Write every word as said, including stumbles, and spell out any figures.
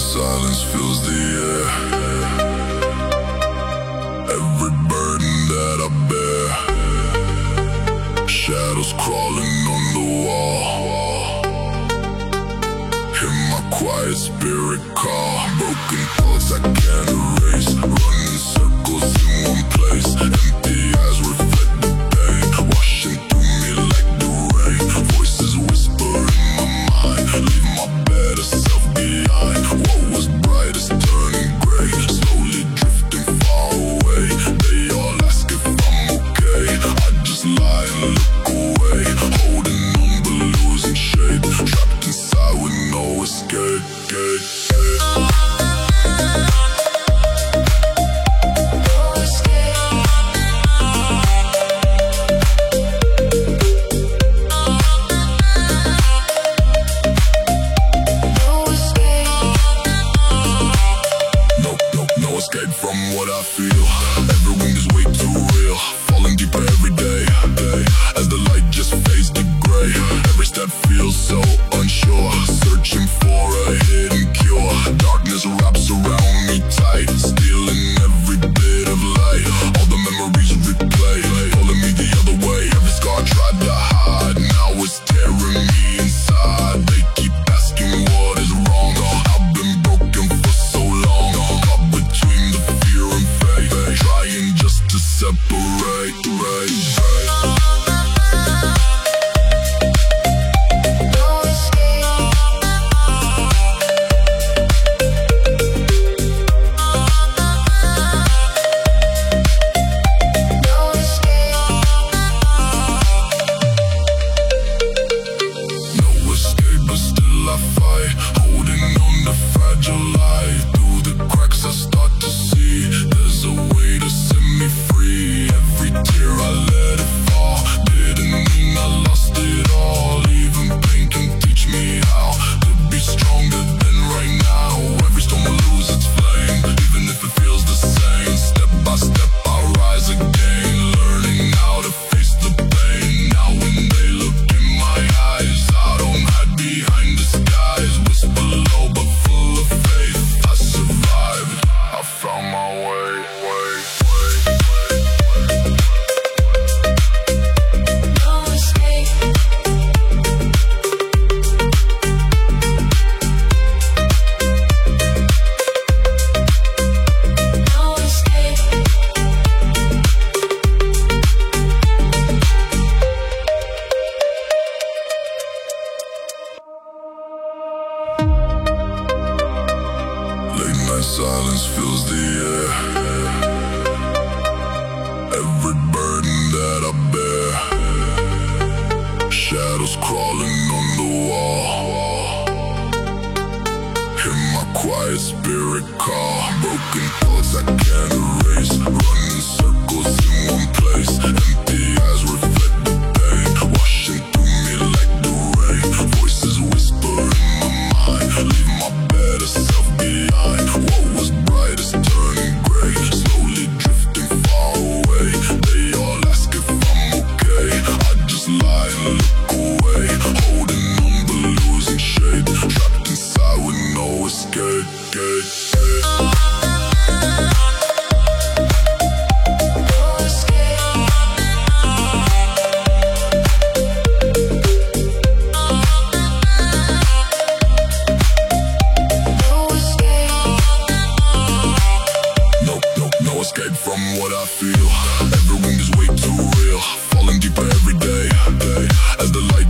silence fills the air. Every burden that I bear, shadows crawling on the wall. Hear my quiet spirit call. Broken thoughts I can't erase, running circles in one place. Empty eyes reflect the pain, washing through me like the rain. Voices whisper in my mind, leave my better self behind. What was bright is turning gray, slowly drifting far away. They all ask if I'm okay, I just lie and look away, holding on but losing shape, trapped inside with no escape. Escape from what I feel. Every wind is way too real, falling deeper every day, day as the light just fades to gray. Every step feels so unsure, searching for a hidden cure. Darkness wraps around me tight, stealing every bit of light. All the memories replay, pulling me the other way. Every scar tried to hide, now it's tearing me inside. They keep asking what is wrong. I've been broken for so long, caught between the fear and faith, trying just to separate, right, right. Silence fills the air. Every burden that I bear, shadows crawling on the wall. Hear my quiet spirit call. Broken thoughts I can't erase, running circles in one place. Empty eyes reflect the pain, washing through me like the rain. Voices whisper in my mind, leave my better self behind. What was bright is turning gray, slowly drifting far away. They all ask if I'm okay, I just lie and look away, holding on but losing shape, trapped inside with no escape. Escape from what I feel. Every wind is way too real, falling deeper every day, day as the light